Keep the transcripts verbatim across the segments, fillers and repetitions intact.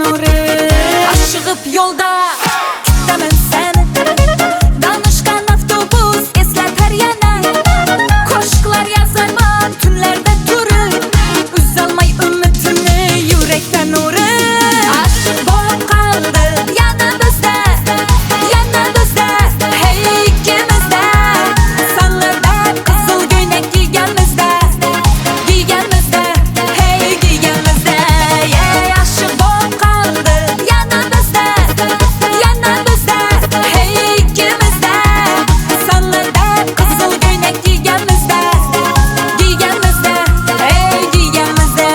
nuri. Aşığıp yolda kütlemem seni. Danışkan avtobus esleter yana. Koşklar yazarman tünlerde durur. Üzalmay ümitini yürekten nuri. Aşık bolup kaldı yana bizde, yana bizde, hey ikimizde. Sanlarda kızıl göйnek giygenmizde, giygenmizde, hey giygenmizde. Ey aşık bolup kaldı yana bizde, yana bizde, hey ikimizde. Sanlarda kızıl göйnek giygenmizde, giygenmizde, hey giygenmizde.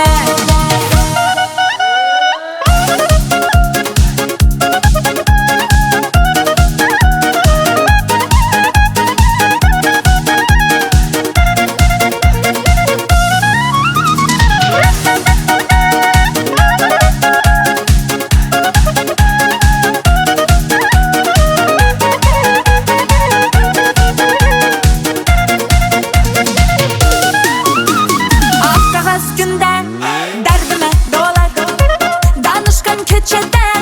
Ak kağız günde derdime dolar. Danışkan köçede